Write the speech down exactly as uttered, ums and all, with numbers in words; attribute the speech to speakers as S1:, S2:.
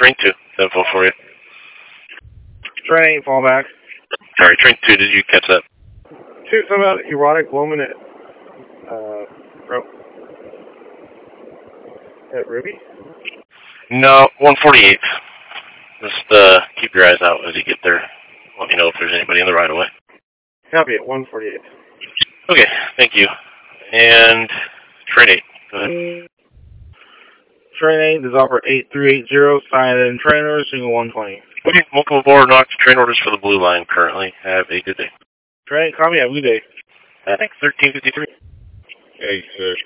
S1: train two. Info for you.
S2: Train eight, fall back.
S1: Sorry, train two, did you catch that?
S2: Two, something about erotic woman at, uh, Ro- at Ruby?
S1: No, one forty-eight. Just uh, keep your eyes out as you get there. Let me know if there's anybody in the right of way.
S2: Copy at one forty-eight.
S1: Okay, thank you. And train eight, go ahead.
S2: Train eight is offer eight three eight zero, sign in train order, single one twenty.
S1: Okay, welcome aboard, Knox. Train orders for the blue line currently. Have a good day.
S2: Train, call me, have a good day.
S1: Thanks, thirteen fifty-three.
S2: Hey, sir.